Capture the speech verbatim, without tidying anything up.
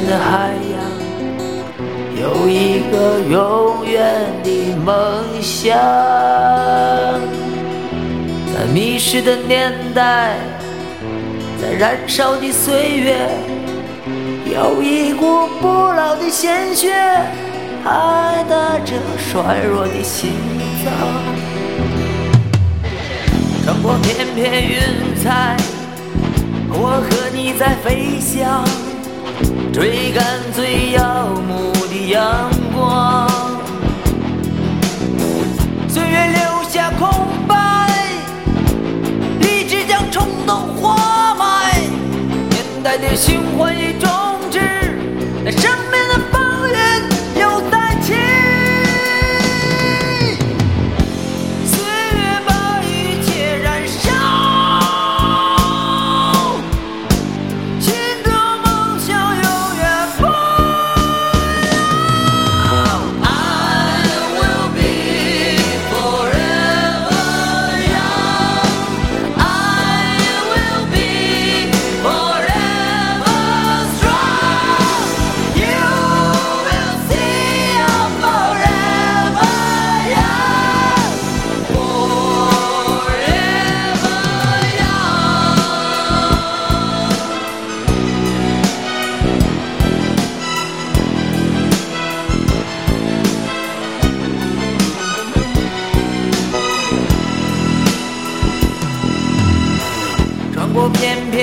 的海洋，有一个永远的梦想。在迷失的年代，在燃烧的岁月，有一股不老的鲜血，还打着衰弱的心脏。穿过片片云彩，我和你在飞翔，追赶最耀目的阳光。岁月留下空白，理智将冲动活埋，年代的循环已终止，但生命的风云又再起。岁月把一切燃烧，心中梦想永远不老。I will be forever young. I will be forever strong. You will see I'm forever young. Forever young. 穿过片